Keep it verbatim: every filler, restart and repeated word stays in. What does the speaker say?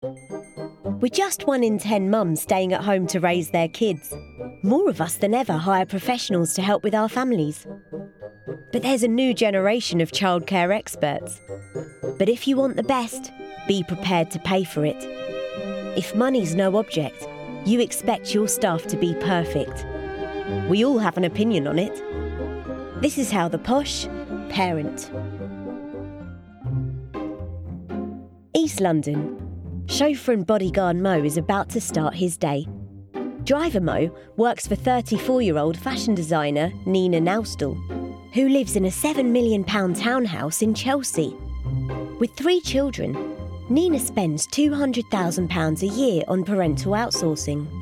We're just one in ten mums staying at home to raise their kids. More of us than ever hire professionals to help with our families. But there's a new generation of childcare experts. But if you want the best, be prepared to pay for it. If money's no object, you expect your staff to be perfect. We all have an opinion on it. This is how the posh parent. East London. Chauffeur and bodyguard Mo is about to start his day. Driver Mo works for thirty-four-year-old fashion designer Nina Naustdal, who lives in a seven million pounds townhouse in Chelsea. With three children, Nina spends two hundred thousand pounds a year on parental outsourcing.